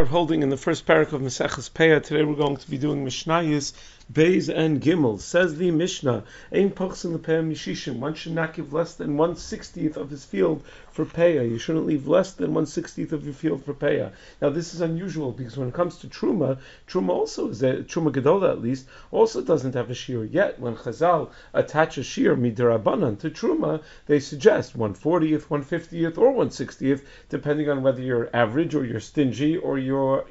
start holding in the first parak of Maseches Peah. Today we're going to be doing Mishnayos Beis and Gimel. Says the Mishnah, Ein Pachsin L'Peah Mishishim. One should not give less than 1/60th of his field for Peah. You shouldn't leave less than 1/60th of your field for Peah. Now this is unusual because when it comes to Truma also is a Truma Gedola at least also doesn't have a shear yet. When Chazal attach a shear midirabanan to Truma, they suggest 1/40th, 1/50th, or 1/60th, depending on whether you're average or you're stingy or you're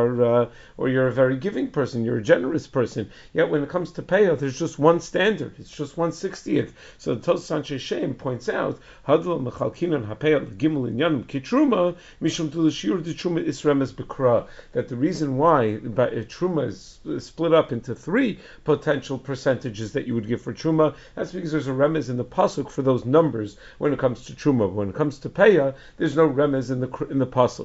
a very giving person, you're a generous person. Yet when it comes to Peah, there's just one standard. It's just 1/60th. So the Tosfos Anshe Shem points out, Hadla Mechalkinan HaPeah Gimel Inyanim Kitruma Mishum Tulashir de Truma Isremes Bekra, that the reason why Truma is split up into three potential percentages that you would give for Truma, that's because there's a remez in the pasuk for those numbers when it comes to Truma. When it comes to Peah, there's no remez in the pasuk.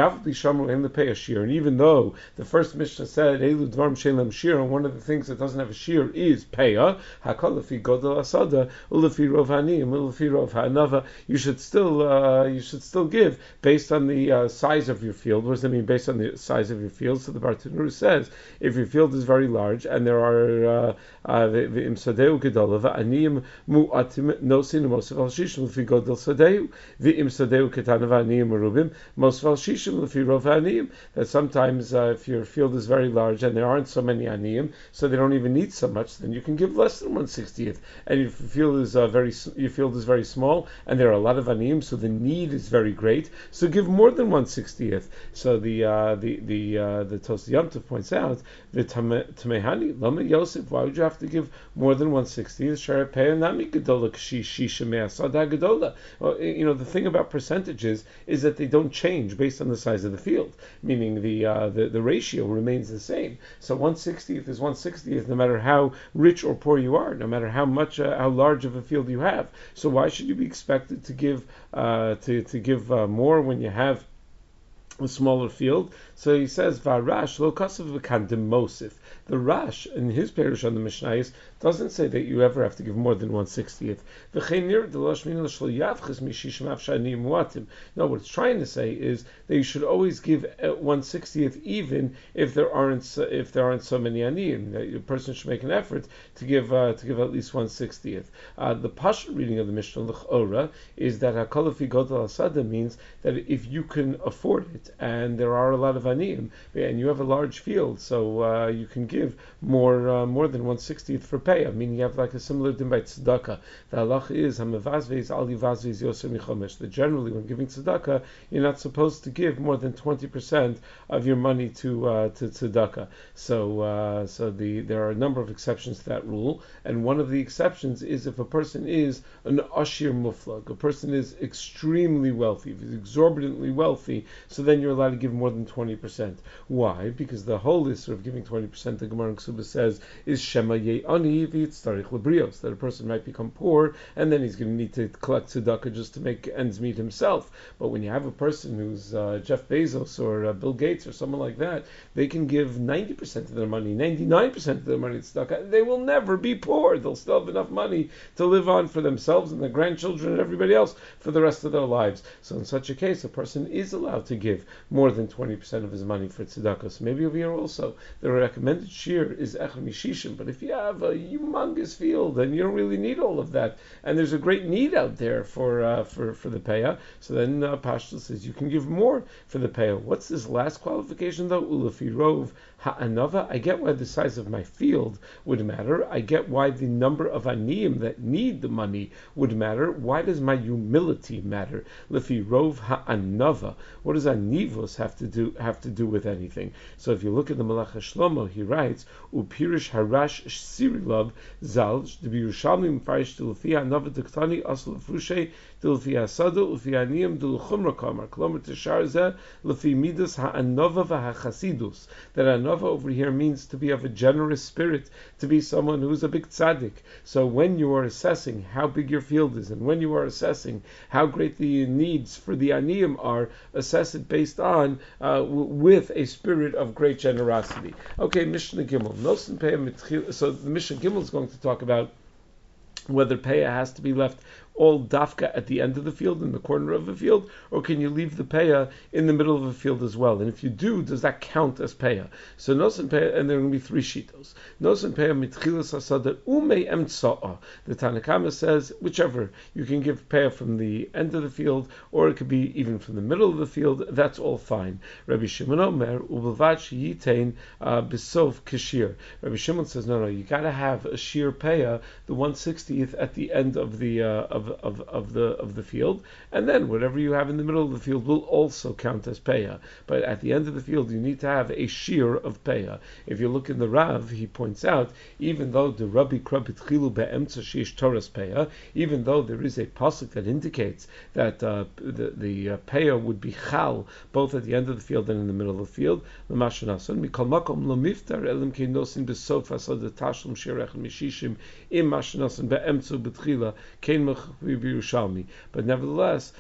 And even though the first Mishnah said Elu Dvarim Shelam Shir, and one of the things that doesn't have a shear is Peah, Hakol Lefi Godel Asada, Ulefi Rov Haniyim, Ulefi Rov Ha'anava, you should still give based on the size of your field. What does that mean, based on the size of your field? So the Bartanur says, if your field is very large and there are the Imsadeu Gedola, Aniyim Mu'atim Nosin Mosef Al Shishim Lefi Godel Sadeu, the Imsadeu Ketana Aniyim Merubim Mosef Al Shishim Lefi Rov Haniyim. That sometimes if your field is very large and there aren't so many aniyim, so they don't even need so much, then you can give less than 1/60th. And if your field is very small and there are a lot of aniyim, so the need is very great, so give more than 1/60th. So the Tosfos Yom Tov points out, the Tamehani Lama Yosef, why would you have to give more than 1/60th? Shara Peah Nami Gedola Shisha Me'asada Gedola. Well, the thing about percentages is that they don't change based on the size of the field, meaning the ratio remains the same. So 1/60th is 1/60th, no matter how rich or poor you are, no matter how large of a field you have. So why should you be expected to give more when you have a smaller field? So he says, Varash lo kasav v'kandim mosif. The Rash in his parish on the Mishnayos doesn't say that you ever have to give more than 1/60th. No, what it's trying to say is that you should always give 1/60th, even if there aren't so many aniyim. That a person should make an effort to give at least 1/60th. The Pashut reading of the Mishnah L'chora is that Hakol Lefi Godel Asada means that if you can afford it and there are a lot of aniyim and you have a large field, so you can give more than 1/60th for Peah, meaning you have like a similar din by tzedakah. The halacha is hamavazveis al yivazveis yoser michomesh, that generally when giving tzedakah, you're not supposed to give more than 20% of your money to tzedakah. So there are a number of exceptions to that rule, and one of the exceptions is if a person is an ashir muflag, a person is extremely wealthy, exorbitantly wealthy, so then you're allowed to give more than 20%. Why? Because the whole list of giving 20%, the Gemara in Ksuba says, is Shema Ye'ani v'yitztarich lebrios, that a person might become poor and then he's going to need to collect tzedakah just to make ends meet himself. But when you have a person who's Jeff Bezos or Bill Gates or someone like that, they can give 90% of their money, 99% of their money to tzedakah. They will never be poor. They'll still have enough money to live on for themselves and their grandchildren and everybody else for the rest of their lives. So in such a case, a person is allowed to give more than 20% of his money for tzedakah. So maybe over here also, the recommended shear is Echad Mishishim, but if you have a humongous field and you don't really need all of that, and there's a great need out there for the Peah, so then Pashto says you can give more for the Peah. What's this last qualification though? Ulefi Rov Ha'anava. I get why the size of my field would matter. I get why the number of aniyim that need the money would matter. Why does my humility matter? Lefi Rov Ha'anava. What does anivos have to do with anything? So if you look at the Malach Shlomo, he writes, Upirish Harash Sirilov Zal Yerushalmi Mfarish Lefi Ha'anava Dektani Asl Frushe Lefi Hasadu Lefi Aniyim Chumra Kamar Klomer Teshar Zeh Lefi Midas Ha'anava VaHachasidus. That Anava over here means to be of a generous spirit, to be someone who's a big tzaddik. So when you are assessing how big your field is, and when you are assessing how great the needs for the aniyim are, assess it based on with a spirit of great generosity. Okay, Mishnah Gimel. So the Mishnah Gimel is going to talk about whether Peah has to be left all dafka at the end of the field, in the corner of the field, or can you leave the peah in the middle of the field as well? And if you do, does that count as peah? So nosen peah, and there are going to be three shitos. Nosen peah mitchilas hasada ume emtsa'a. The Tanna Kama says whichever, you can give peah from the end of the field, or it could be even from the middle of the field. That's all fine. Rabbi Shimon Omer ubelvad sheyitain bisof kashir. Rabbi Shimon says no, you got to have a sheer peah, the 1/60th at the end of the of the field, and then whatever you have in the middle of the field will also count as peah. But at the end of the field, you need to have a shear of peah. If you look in the Rav, he points out, even though the Rabbi Krabit Chilu be'emtza sheish Torah's peah, even though there is a pasuk that indicates that the peah would be chal both at the end of the field and in the middle of the field, l'mashanason mikol makom lo miftar elim keinosin besof asad tashlum shirech mishishim im mashanason be'emtza b'tchila kein mechvi b'Yerushalmi. But nevertheless,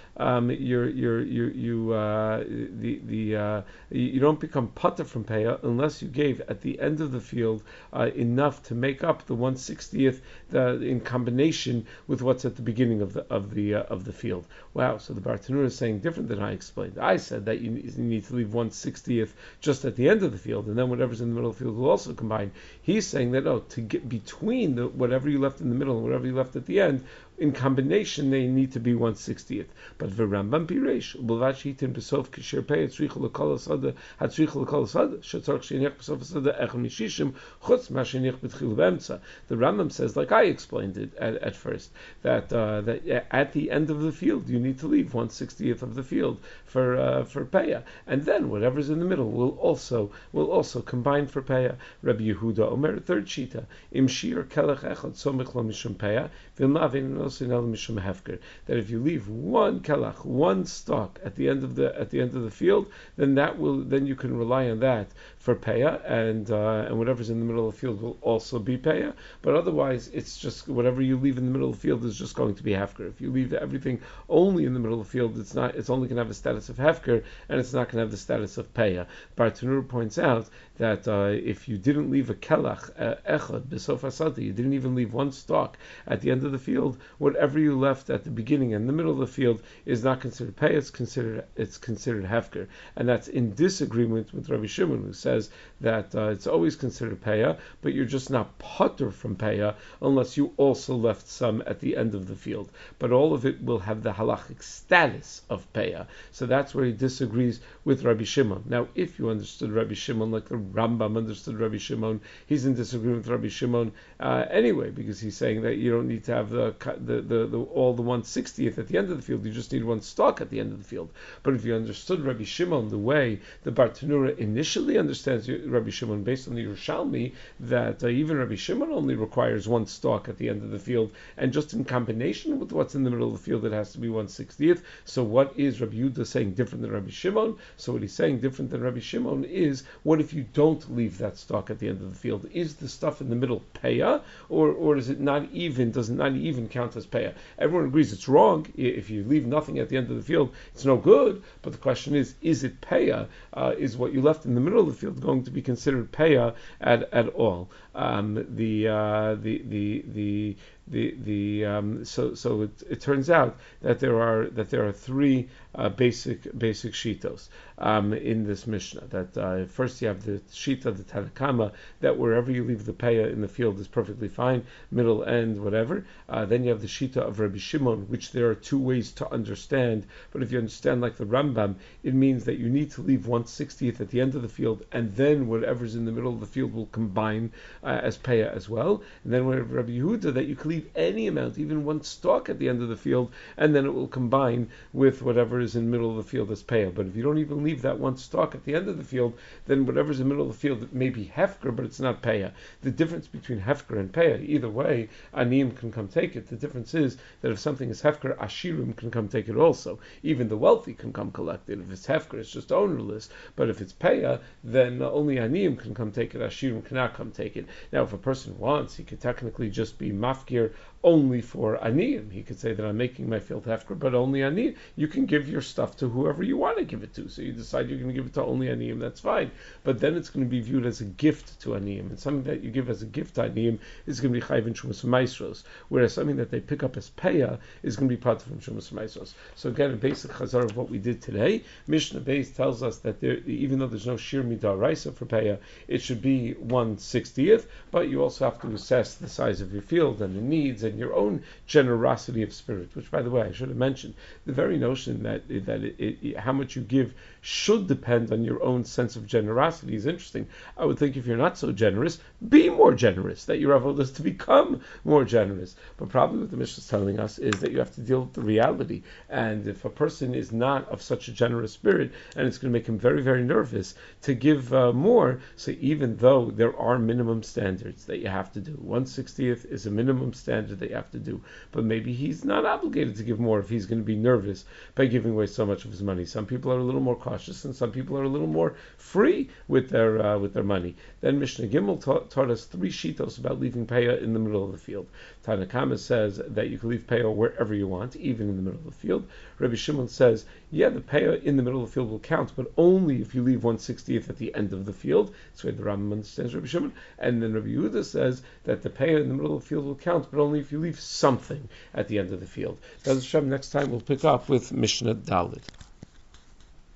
you don't become pater from peah unless you gave at the end of the field enough to make up the 1/60th in combination with what's at the beginning of the field. Wow! So the Bartanura is saying different than I explained. I said that you need to leave 1/60th just at the end of the field, and then whatever's in the middle of the field will also combine. He's saying that to get between whatever you left in the middle and whatever you left at the end, in combination they need to be 1/60th. But the Rambam Piresh ubelvad sheyitain besof kashir peah tzricha l'kol asada hatzricha l'kol asada shetzarich sheinich besof asada echad mishishim chutz ma sheinich b'tchila be'emtza. The Rambam says, like I explained it at first, that at the end of the field you need to leave 1/60th of the field for peah, and then whatever's in the middle will also combine for peah. Rabbi Yehuda Omer, third shita, im shir kelech echad somich lo mishum peah v'mavin that if you leave one kelach, one stalk at the end of the field, then you can rely on that for peah, and whatever's in the middle of the field will also be peah. But otherwise, it's just whatever you leave in the middle of the field is just going to be hefker. If you leave everything only in the middle of the field, it's only going to have the status of hefker, and it's not going to have the status of peah. Bartanur points out that if you didn't leave a kelach echad b'sof asada, you didn't even leave one stalk at the end of the field, whatever you left at the beginning and the middle of the field is not considered peah, it's considered hefker. And that's in disagreement with Rabbi Shimon, who says that it's always considered peah, but you're just not pater from peah unless you also left some at the end of the field. But all of it will have the halachic status of peah. So that's where he disagrees with Rabbi Shimon. Now, if you understood Rabbi Shimon like the Rambam understood Rabbi Shimon, he's in disagreement with Rabbi Shimon anyway, because he's saying that you don't need to have all the 1/60th at the end of the field. You just need one stalk at the end of the field. But if you understood Rabbi Shimon the way the Bartanura initially understands Rabbi Shimon based on the Yerushalmi, that even Rabbi Shimon only requires one stalk at the end of the field, and just in combination with what's in the middle of the field, it has to be 1/60th. So what is Rabbi Yehuda saying different than Rabbi Shimon? So what he's saying different than Rabbi Shimon is, what if you don't leave that stalk at the end of the field? Is the stuff in the middle peah, or is it not even? Does it not even count as peah? Everyone agrees it's wrong. If you leave nothing at the end of the field, it's no good. But the question is it peah? Is what you left in the middle of the field going to be considered peah at all? So it turns out that there are three basic shitos in this Mishnah. That first you have the shita of the Tanna Kama, that wherever you leave the peah in the field is perfectly fine, middle, end, whatever. Then you have the shita of Rabbi Shimon, which there are two ways to understand. But if you understand like the Rambam, it means that you need to leave 1/60th at the end of the field, and then whatever's in the middle of the field will combine as peah as well. And then with Rabbi Yehuda, that you can leave any amount, even one stalk at the end of the field, and then it will combine with whatever is in the middle of the field as peah. But if you don't even leave that one stalk at the end of the field, then whatever's in the middle of the field, it may be hefker, but it's not peah. The difference between hefker and peah, either way, aniyim can come take it. The difference is that if something is hefker, ashirim can come take it also. Even the wealthy can come collect it. If it's hefker, it's just ownerless. But if it's peah, then only aniyim can come take it. Ashirim cannot come take it. Now, if a person wants, he could technically just be mafkir only for aniyim. He could say that I'm making my field hefker, but only aniyim. You can give your stuff to whoever you want to give it to. So you decide you're going to give it to only aniyim, that's fine. But then it's going to be viewed as a gift to aniyim, and something that you give as a gift to aniyim is going to be chayv in shumas maisros, whereas something that they pick up as peya is going to be part of shumas maisros. So again, a basic chazar of what we did today, Mishnah Beis tells us that even though there's no shir midaraisa for peya, it should be 1/60th, but you also have to assess the size of your field and the needs and your own generosity of spirit, which, by the way, I should have mentioned, the very notion that how much you give should depend on your own sense of generosity is interesting. I would think if you're not so generous, be more generous, that your avodah is to become more generous. But probably what the Mishnah is telling us is that you have to deal with the reality, and if a person is not of such a generous spirit, and it's going to make him very, very nervous to give more, so even though there are minimum standards that you have to do, 1/60th is a minimum standard that you have to do, but maybe he's not obligated to give more if he's going to be nervous by giving away so much of his money. Some people are a little more cautious, and some people are a little more free with their money. Then Mishnah Gimel taught us 3 shitos about leaving peya in the middle of the field. Tanna Kama says that you can leave peya wherever you want, even in the middle of the field. Rabbi Shimon says, yeah, the peya in the middle of the field will count, but only if you leave 1/60th at the end of the field. That's why the Rambam understands Rabbi Shimon. And then Rabbi Yehuda says that the peya in the middle of the field will count, but only if you leave something at the end of the field. Next time we'll pick up with Mishnah Dalit.